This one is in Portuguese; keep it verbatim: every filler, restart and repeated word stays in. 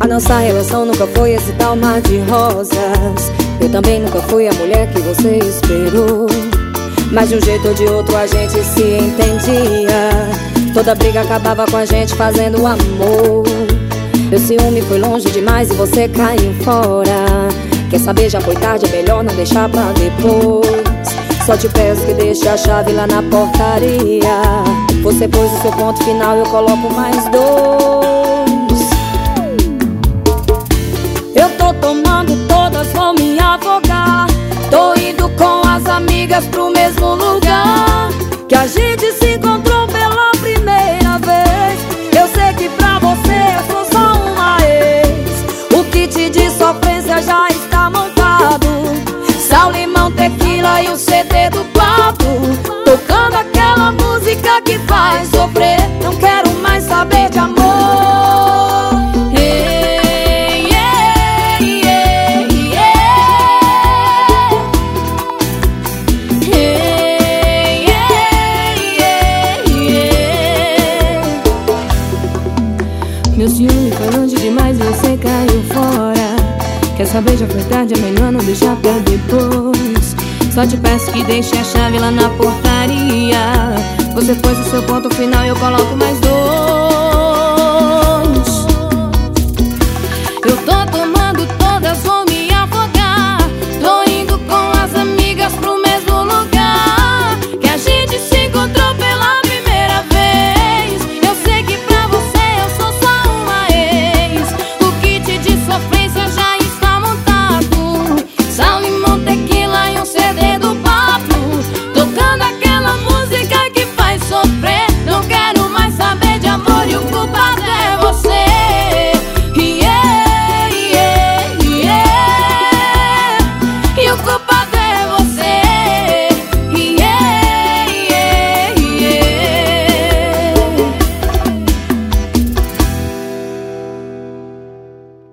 A nossa relação nunca foi esse tal mar de rosas. Eu também nunca fui a mulher que você esperou, mas de um jeito ou de outro a gente se entendia. Toda briga acabava com a gente fazendo amor. Meu ciúme foi longe demais e você caiu fora. Quer saber, já foi tarde, é melhor não deixar pra depois. Só te peço que deixe a chave lá na portaria. Você pôs o seu ponto final, eu coloco mais dois. Eu tô tomando todas, vou me afogar. Tô indo com as amigas pro mesmo lugar que a gente se encontrou pela primeira vez. Eu sei que pra você eu sou só uma ex. O kit de sofrência já está montado: sal, limão, tequila e o C D do papo, tocando aquela música que faz sofrer. Não quero mais saber de amor. Hey, yeah, yeah, yeah. Hey, yeah, yeah, yeah. Meu ciúme foi longe demais e você caiu fora. Quer saber, já foi tarde, é melhor não deixar pra depois. Só te peço que deixe a chave lá na portaria. Você pôs o seu ponto final e eu coloco mais dois.